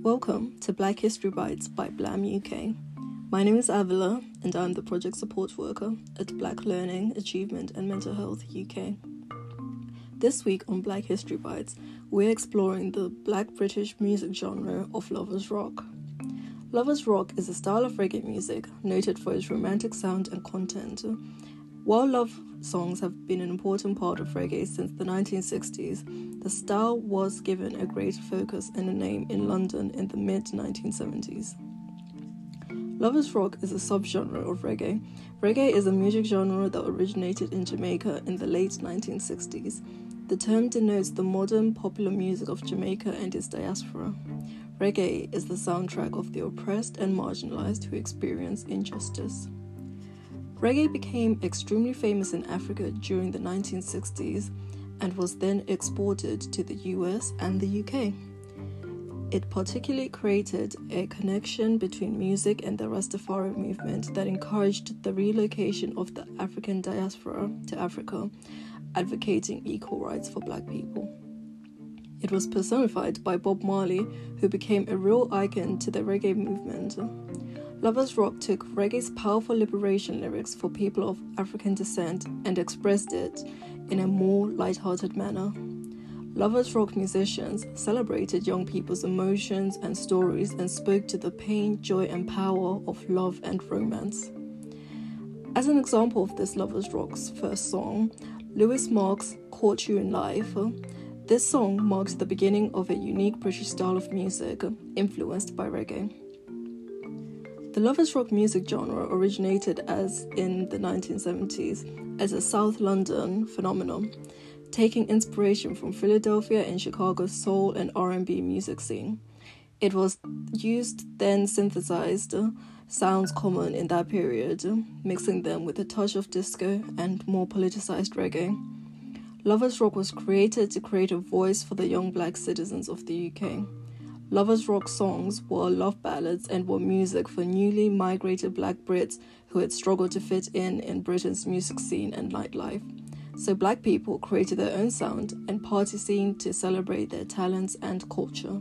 Welcome to Black History Bites by BLAM UK. My name is Avila and I'm the Project Support Worker at Black Learning, Achievement and Mental Health UK. This week on Black History Bites, we're exploring the Black British music genre of Lovers Rock. Lovers Rock is a style of reggae music noted for its romantic sound and content. While love songs have been an important part of reggae since the 1960s, the style was given a greater focus and a name in London in the mid-1970s. Lovers Rock is a subgenre of reggae. Reggae is a music genre that originated in Jamaica in the late 1960s. The term denotes the modern popular music of Jamaica and its diaspora. Reggae is the soundtrack of the oppressed and marginalized who experience injustice. Reggae became extremely famous in Africa during the 1960s and was then exported to the US and the UK. It particularly created a connection between music and the Rastafari movement that encouraged the relocation of the African diaspora to Africa, advocating equal rights for Black people. It was personified by Bob Marley, who became a real icon to the reggae movement. Lovers Rock took reggae's powerful liberation lyrics for people of African descent and expressed it in a more light-hearted manner. Lovers Rock musicians celebrated young people's emotions and stories and spoke to the pain, joy, and power of love and romance. As an example of this Lovers Rock's first song, Lewis Marks' Caught You in Life. This song marks the beginning of a unique British style of music influenced by reggae. The Lovers Rock music genre originated in the 1970s as a South London phenomenon, taking inspiration from Philadelphia and Chicago's soul and R&B music scene. It was used then synthesized sounds common in that period, mixing them with a touch of disco and more politicized reggae. Lovers Rock was created to create a voice for the young Black citizens of the UK. Lovers Rock songs were love ballads and were music for newly migrated Black Brits who had struggled to fit in Britain's music scene and nightlife. So Black people created their own sound and party scene to celebrate their talents and culture.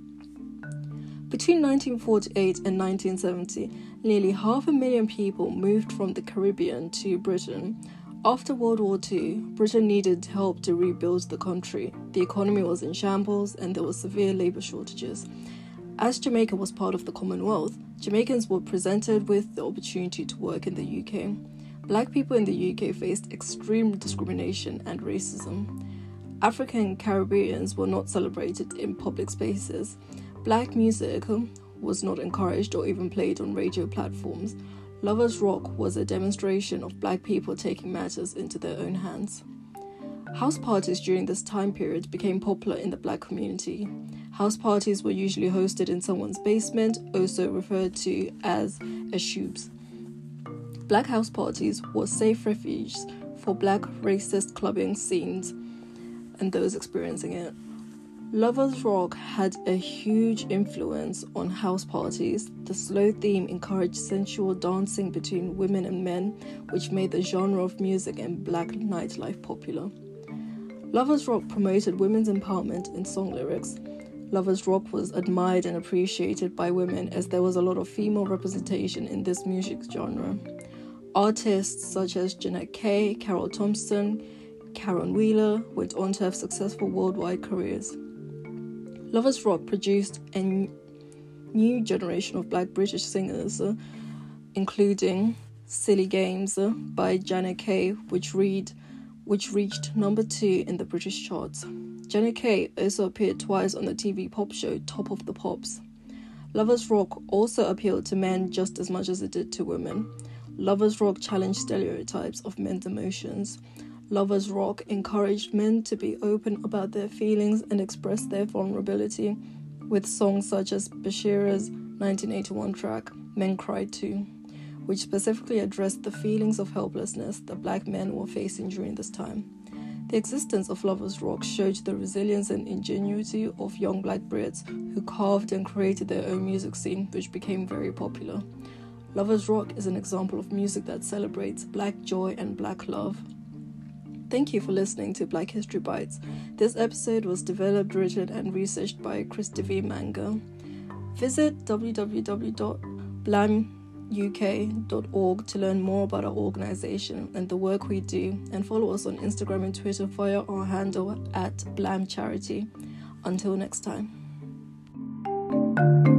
Between 1948 and 1970, nearly 500,000 people moved from the Caribbean to Britain. After World War II, Britain needed help to rebuild the country. The economy was in shambles and there were severe labour shortages. As Jamaica was part of the Commonwealth, Jamaicans were presented with the opportunity to work in the UK. Black people in the UK faced extreme discrimination and racism. African Caribbeans were not celebrated in public spaces. Black music was not encouraged or even played on radio platforms. Lovers Rock was a demonstration of Black people taking matters into their own hands. House parties during this time period became popular in the Black community. House parties were usually hosted in someone's basement, also referred to as a shoobs. Black house parties were safe refuges for Black racist clubbing scenes and those experiencing it. Lovers Rock had a huge influence on house parties. The slow theme encouraged sensual dancing between women and men, which made the genre of music and Black nightlife popular. Lovers Rock promoted women's empowerment in song lyrics. Lovers Rock was admired and appreciated by women as there was a lot of female representation in this music genre. Artists such as Jeanette Kay, Carol Thompson, Karen Wheeler went on to have successful worldwide careers. Lovers Rock produced a new generation of Black British singers, including Silly Games by Janet Kay, which reached number 2 in the British charts. Janet Kay also appeared twice on the TV pop show Top of the Pops. Lovers Rock also appealed to men just as much as it did to women. Lovers Rock challenged stereotypes of men's emotions. Lovers Rock encouraged men to be open about their feelings and express their vulnerability, with songs such as Bashira's 1981 track, Men Cry Too, which specifically addressed the feelings of helplessness that Black men were facing during this time. The existence of Lovers Rock showed the resilience and ingenuity of young Black Brits who carved and created their own music scene, which became very popular. Lovers Rock is an example of music that celebrates Black joy and Black love. Thank you for listening to Black History Bites. This episode was developed, written, and researched by Christy V. Manga. Visit www.blamuk.org to learn more about our organisation and the work we do, and follow us on Instagram and Twitter via our handle @BlamCharity. Until next time.